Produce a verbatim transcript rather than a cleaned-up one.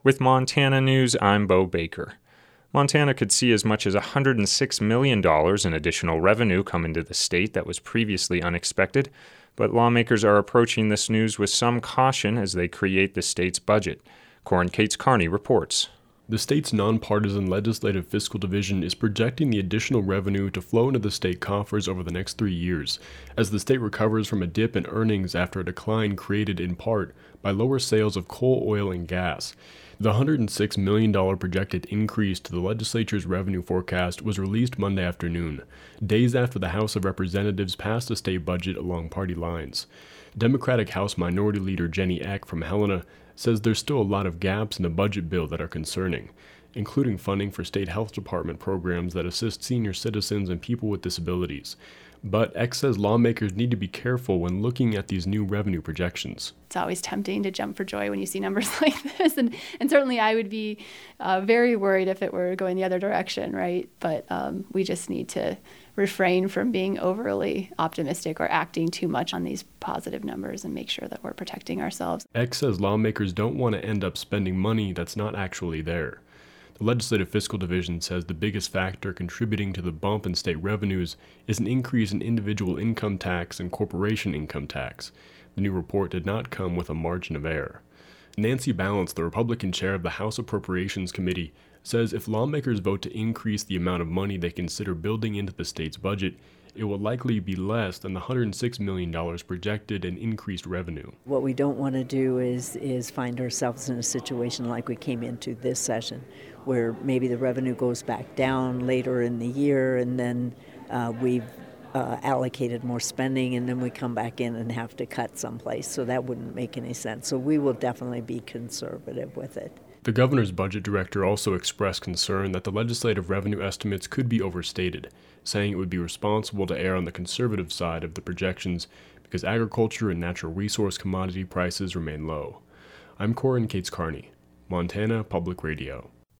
With Montana News, I'm Bo Baker. Montana could see as much as one hundred six million dollars in additional revenue come into the state that was previously unexpected, but lawmakers are approaching this news with some caution as they create the state's budget. Corin Cates Carney reports. The state's nonpartisan Legislative Fiscal Division is projecting the additional revenue to flow into the state coffers over the next three years, as the state recovers from a dip in earnings after a decline created in part by lower sales of coal, oil, and gas. The one hundred six million dollars projected increase to the legislature's revenue forecast was released Monday afternoon, days after the House of Representatives passed a state budget along party lines. Democratic House Minority Leader Jenny Eck from Helena says there's still a lot of gaps in the budget bill that are concerning, including funding for state health department programs that assist senior citizens and people with disabilities. But Eck says lawmakers need to be careful when looking at these new revenue projections. It's always tempting to jump for joy when you see numbers like this, and, and certainly I would be uh, very worried if it were going the other direction, right? But um, we just need to refrain from being overly optimistic or acting too much on these positive numbers and make sure that we're protecting ourselves. Eck says lawmakers don't want to end up spending money that's not actually there. The Legislative Fiscal Division says the biggest factor contributing to the bump in state revenues is an increase in individual income tax and corporation income tax. The new report did not come with a margin of error. Nancy Balance, the Republican chair of the House Appropriations Committee, says if lawmakers vote to increase the amount of money they consider building into the state's budget, it will likely be less than the one hundred six million dollars projected in increased revenue. What we don't want to do is, is find ourselves in a situation like we came into this session, where maybe the revenue goes back down later in the year and then uh, we've uh, allocated more spending and then we come back in and have to cut someplace. So that wouldn't make any sense. So we will definitely be conservative with it. The governor's budget director also expressed concern that the legislative revenue estimates could be overstated, saying it would be responsible to err on the conservative side of the projections because agriculture and natural resource commodity prices remain low. I'm Corin Cates Carney, Montana Public Radio.